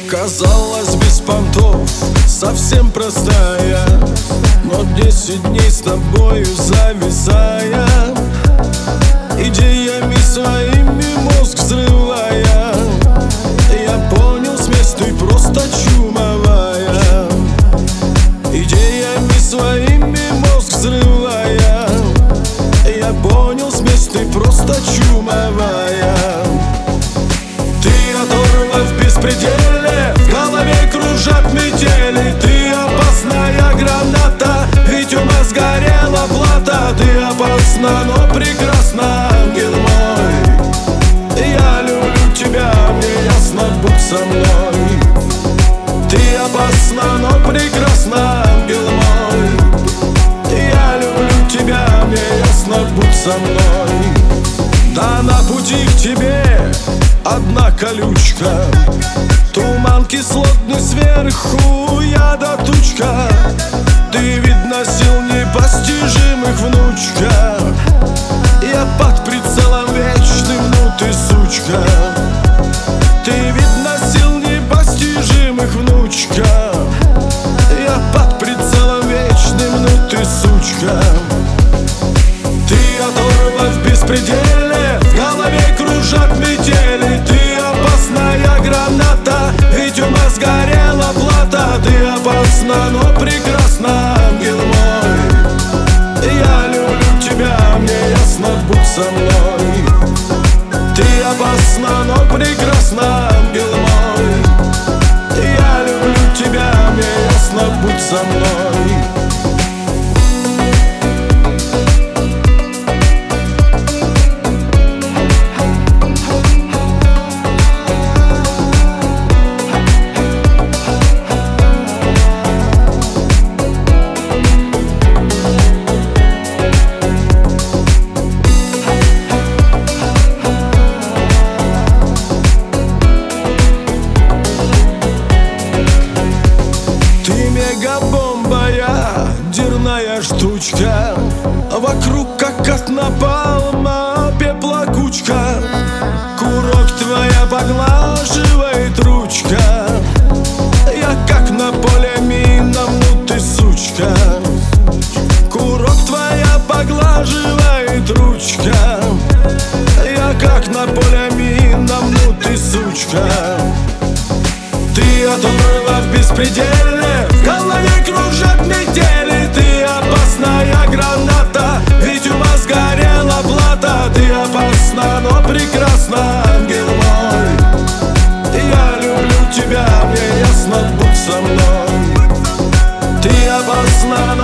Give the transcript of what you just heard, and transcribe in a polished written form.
Казалось, без понтов, совсем простая, но 10 дней с тобою зависая, идеями своими мозг взрывая, я понял, смесь ты просто чумовая. Идеями своими мозг взрывая, я понял, смесь ты просто чумовая. Ты оторва в беспределе, в голове кружат метели. Ты опасная граната, ведь у нас горела плата. Ты опасна, но прекрасна, ангел мой. Я люблю тебя, мне ясно, будь со мной. Ты опасна, но прекрасна, ангел мой. Я люблю тебя, мне ясно, будь со мной. Да на пути к тебе одна колючка, туман кислотный сверху, яда тучка. Ты, видно, сил непостижимых, внучка. Я под прицелом вечным, ну ты сучка. Ты, видно, сил непостижимых, внучка. Я под прицелом вечным, ну ты сучка. Ты оторва в беспределе, в голове кружат метели. Ты опасная граната, ведь у нас горела плата. Ты опасна, но прекрасна, ангел мой. Я люблю тебя, мне ясно, будь со мной. Ты опасна, но прекрасна, ангел мой. Я люблю тебя, мне ясно, будь со мной. Мегабомба, я дерная штучка, вокруг как от напалма пепла кучка. Курок твоя поглаживает ручка, я как на поле минном, ну ты сучка. Курок твоя поглаживает ручка, я как на поле минном, ну ты сучка. Ты оторва в беспределе, в голове кружат метели. Ты опасная граната, ведь у нас горела плата. Ты опасна, но прекрасна, ангел мой. Я люблю тебя, мне ясно, будь со мной. Ты опасна, но